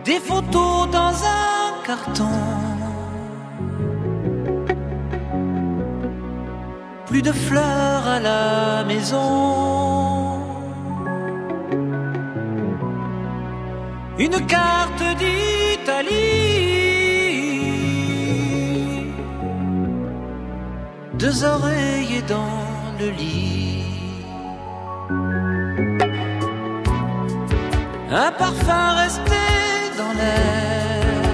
des photos dans un carton. Plus de fleurs à la maison. Une carte d'Italie. Deux oreillers dans le lit. Un parfum resté dans l'air.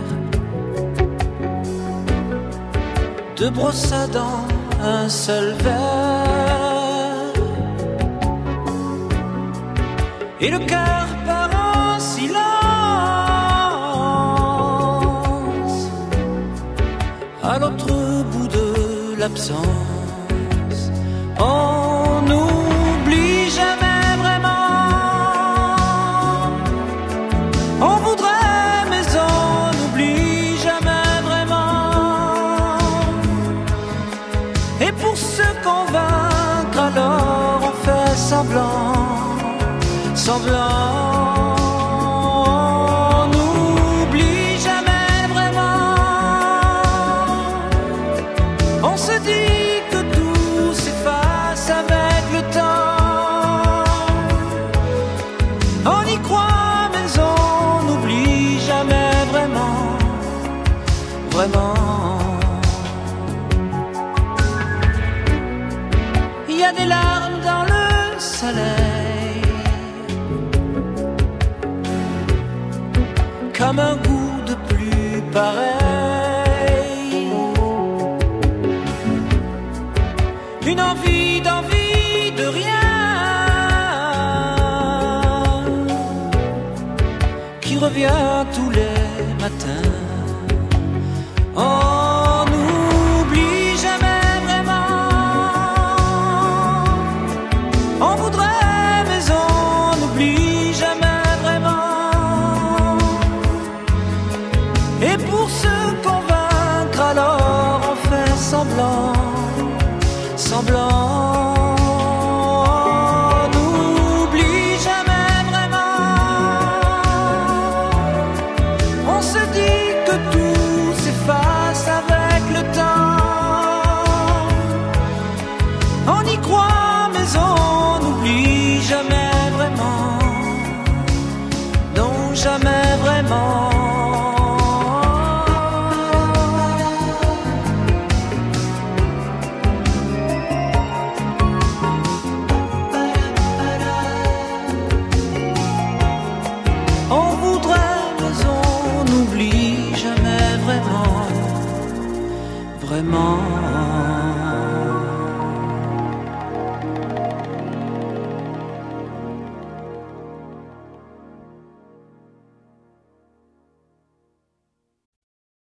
Deux brosses à dents, un seul verre. Et le cœur part en silence à l'autre bout de l'absence. On n'oublie jamais vraiment. On voudrait mais on n'oublie jamais vraiment. Et pour se convaincre alors on fait semblant. Semblant. On n'oublie jamais vraiment. On se dit que tout s'efface avec le temps. On y croit mais on n'oublie jamais vraiment. Vraiment. Il y a des larmes dans le soleil, comme un goût de plus pareil. Une envie de rien qui revient tous les matins. On n'oublie jamais vraiment. On voudrait mais on n'oublie jamais vraiment. Et pour se convaincre alors on fait semblant. Semblant. On n'oublie jamais vraiment. On se dit que tout s'efface avec le temps. On y croit mais on n'oublie jamais vraiment. Non, jamais vraiment. Vraiment.